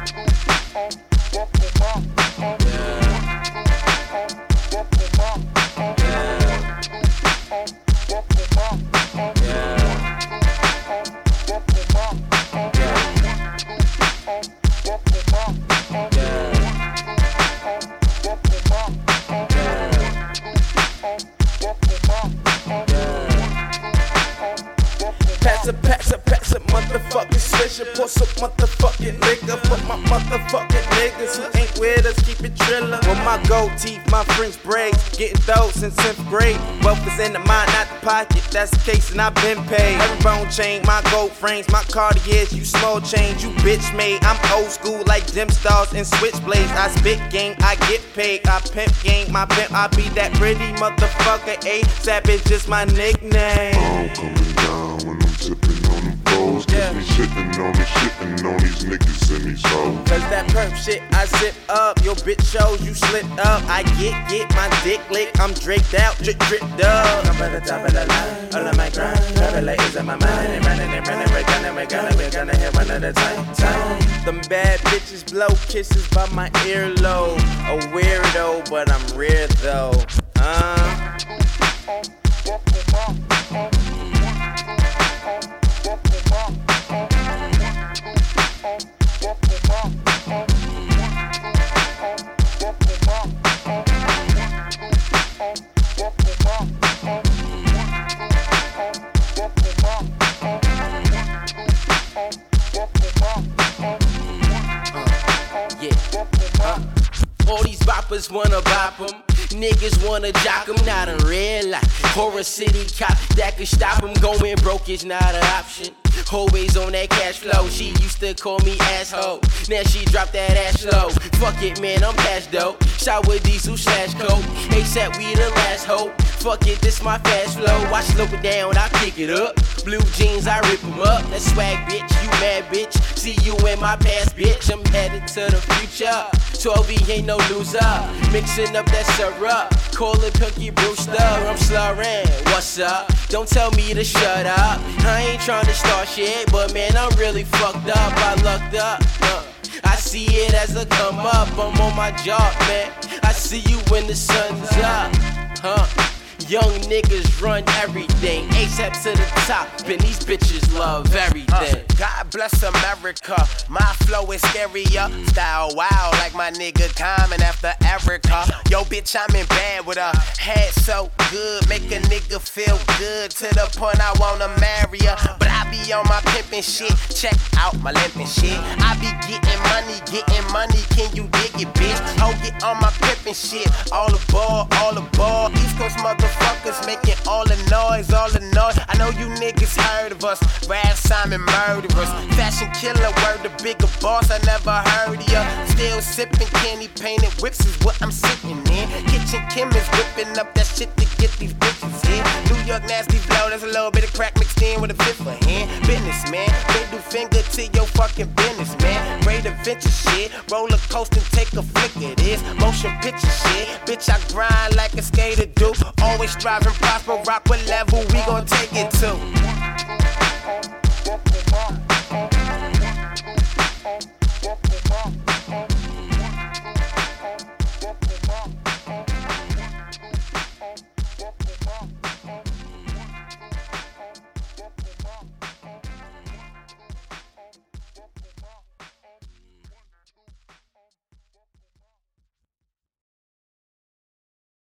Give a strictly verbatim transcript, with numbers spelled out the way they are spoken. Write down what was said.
Pass a, pass a, pass a motherfucking swisher. Pour some motherfucking liquor for my motherfucking niggas who ain't with us, keep it drillin'. With my gold teeth, my French braids, getting dough since tenth grade. Wealth is in the mind, not the pocket, that's the case and I've been paid. Every bone chain, my gold frames, my Cartiers, you small change, you bitch made. I'm old school like Dim Stars and Switchblades. I spit game, I get paid, I pimp game, my pimp, I be that pretty motherfucker. A$AP is just my nickname. I'm coming down when I'm sippin' on them foes. Cause Yeah. me shittin' on this shittin' on these niggas and these hoes. Cause that perp shit, I zip up. Your bitch shows you slipped up. I get, get my dick licked. I'm draped out, drip, drip, dub. I'm at the top of the line, all of my grind. Travel is in my mind, and running and running. We're gonna, we're gonna, we're gonna hit one at a time, time. Them bad bitches blow kisses by my earlobe. A weirdo, but I'm rare though. Uh. All these boppers wanna bop 'em, niggas wanna jock 'em, not in real life. Horror City cop that could stop 'em, going broke is not an option. Always on that cash flow, she used to call me asshole. Now she dropped that ass low. Fuck it, man, I'm past dope. Shot with diesel slash coke. A$AP, we the last hope. Fuck it, this my fast flow. I slow it down, I pick it up. Blue jeans, I rip 'em up. That swag, bitch, you mad, bitch. See you in my past, bitch. I'm headed to the future. twelve E ain't no loser. Mixing up that syrup. Call it Cookie Brewster. I'm slurring. What's up? Don't tell me to shut up. I ain't trying to start shit, but man, I'm really fucked up. I lucked up. Uh, I see it as I come up. I'm on my job, man. I see you when the sun's up. Huh? Young niggas run everything, A$AP to the top, and these bitches love everything. Uh, God bless America, my flow is scarier. Style wild like my nigga Common after Erica. Yo, bitch, I'm in bed with her. Head so good, make a nigga feel good to the point I wanna marry her. But I be on my pimpin' shit, check out my limpin' shit. I be getting money, getting money, can you dig it, bitch? Oh, get on my pimpin' shit, all aboard, all aboard. East Coast motherfuckers making all the noise, all the noise. I know you niggas heard of us, Rap Simon murderers. Fashion killer, word the bigger boss, I never heard of ya. Still sipping candy painted whips is what I'm sitting in. Kitchen Kim is whipping up that shit to get these bitches in. New York nasty flow, there's a little bit of crack mixed in with a fifth of hand. Business, man, middle finger to your fucking business, man. Great adventure shit, roller coaster and take a flick of this. Motion picture shit, bitch, I grind like a skater do. Always strive and prosper, rock what level we gon' take it to.